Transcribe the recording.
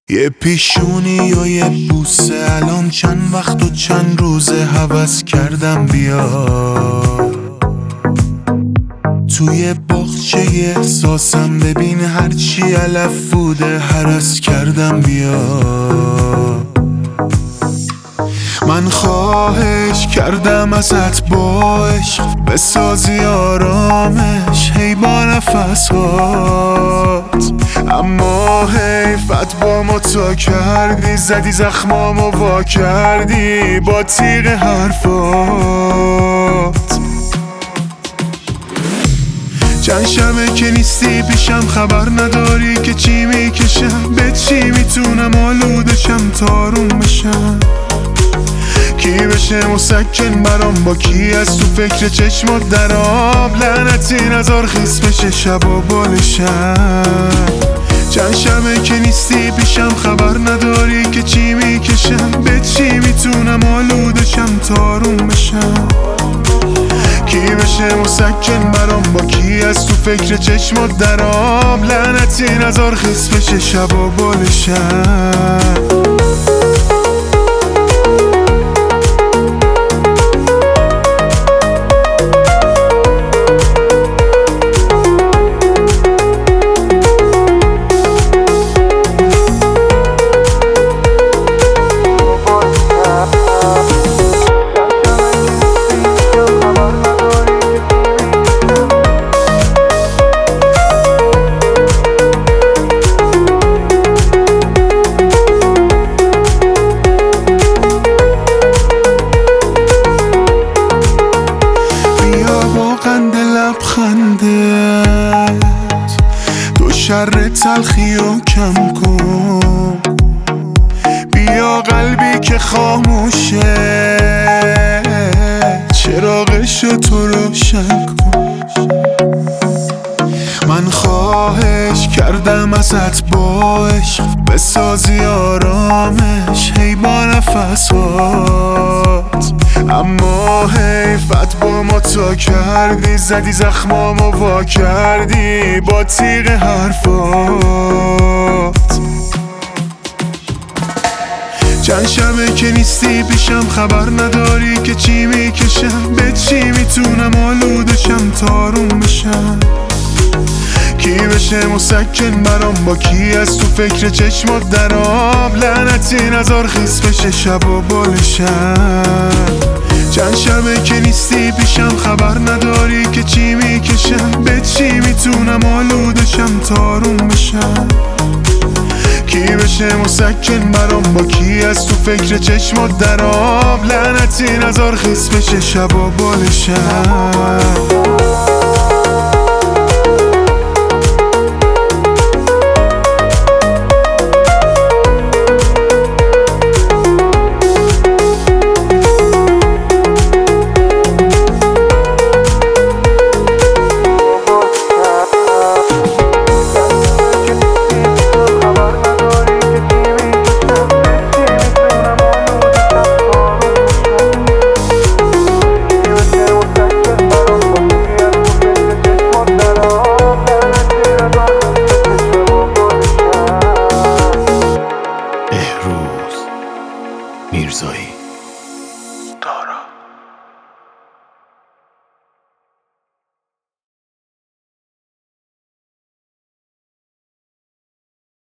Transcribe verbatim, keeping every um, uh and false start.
یه پیشونی یا یه بوسه، الان چند وقت و چند روزه هوس کردم بیا توی باغچه احساسم، ببین هرچی علف بوده هرس کردم بیا. من خواهش کردم ازت با عشق بسازی آرامش، هی با نفسات، اما حیفت با ما تا کردی، زدی زخمامو وا کردی با تیغ حرفات. چند شبه که نیستی پیشم، خبر نداری که چی میکشم، به چی میتونم آلودشم تارون بشم، کی بشه مسکن برام، با کی از تو فکر چشمات درام، لعنتی نزار خیس بشه شب و بالشم. چند شبه که نیستی پیشم، خبر نداری که چی میکشم، به چی میتونم آلودشم تارون بشم، کی بشه مسکن برام، با کی از تو فکر چشمات درام، لعنتی نزار خیس بشه شب و بالشم. لبخندت تو شر تلخی و کم کن، بیا قلبی که خاموشه چراغشو تو روشن کن. من خواهش کردم ازت با عشق بسازی آرامش، هی با نفسات، اما حیفت با ما تا کردی، زدی زخمامو وا کردی با تیغ حرفات. چند شبه که نیستی پیشم، خبر نداری که چی میکشم، به چی میتونم آلودشم تارون بشم، کی بشه مسکن برام، با کی از تو فکر چشمات درام، لعنتی نزار خیس بشه شب و بالشم. چند شبه که نیستی پیشم، خبر نداری که چی میکشم، به چی میتونم آلودشم تارون بشم، کی بشه مسکن برام، با کی از تو فکر چشمات درام، لعنتی نزار خیس بشه شب و بالشم. میرزایی.